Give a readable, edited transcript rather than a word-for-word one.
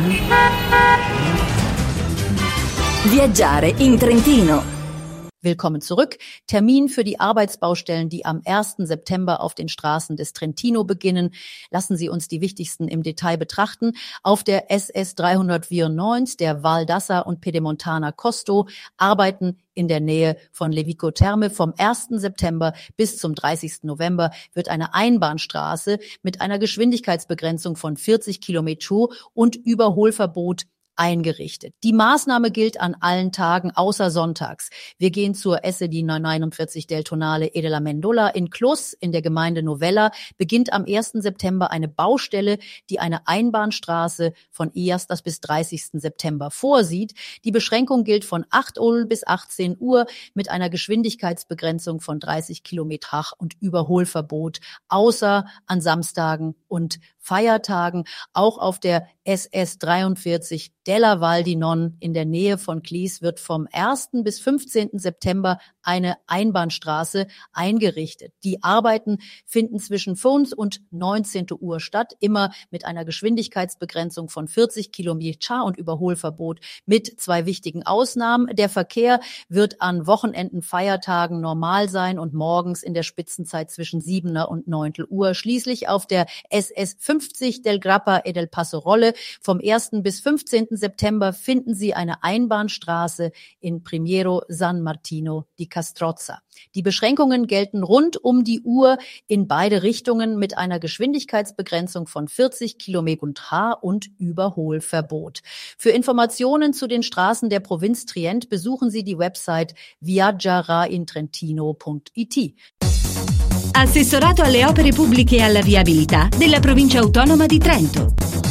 Viaggiare in Trentino. Willkommen zurück. Termin für die Arbeitsbaustellen, die am 1. September auf den Straßen des Trentino beginnen. Lassen Sie uns die wichtigsten im Detail betrachten. Auf der SS 394, der Val d'Assa und Pedemontana Costo, arbeiten in der Nähe von Levico Terme. Vom 1. September bis zum 30. November wird eine Einbahnstraße mit einer Geschwindigkeitsbegrenzung von 40 km/h und Überholverbot eingerichtet. Die Maßnahme gilt an allen Tagen außer sonntags. Wir gehen zur Esse di 49 del Tonale e della Mendola in Clos in der Gemeinde Novella. Beginnt am 1. September eine Baustelle, die eine Einbahnstraße von 1. bis 30. September vorsieht. Die Beschränkung gilt von 8 Uhr bis 18 Uhr mit einer Geschwindigkeitsbegrenzung von 30 km/h und Überholverbot, außer an Samstagen und Feiertagen. Auch auf der SS 43 della Val di Non in der Nähe von Clis wird vom 1. bis 15. September eine Einbahnstraße eingerichtet. Die Arbeiten finden zwischen 5 und 19 Uhr statt, immer mit einer Geschwindigkeitsbegrenzung von 40 km/h und Überholverbot mit 2 wichtigen Ausnahmen. Der Verkehr wird an Wochenenden, Feiertagen normal sein und morgens in der Spitzenzeit zwischen 7 und 9 Uhr. Schließlich auf der SS 50 del Grappa e del Passarolle vom 1. bis 15. September finden Sie eine Einbahnstraße in Primiero San Martino di Castrozza. Die Beschränkungen gelten rund um die Uhr in beide Richtungen mit einer Geschwindigkeitsbegrenzung von 40 km/h und Überholverbot. Für Informationen zu den Straßen der Provinz Trient besuchen Sie die Website viaggiaraintrentino.it. Assessorato alle opere pubbliche e alla viabilità della Provincia Autonoma di Trento.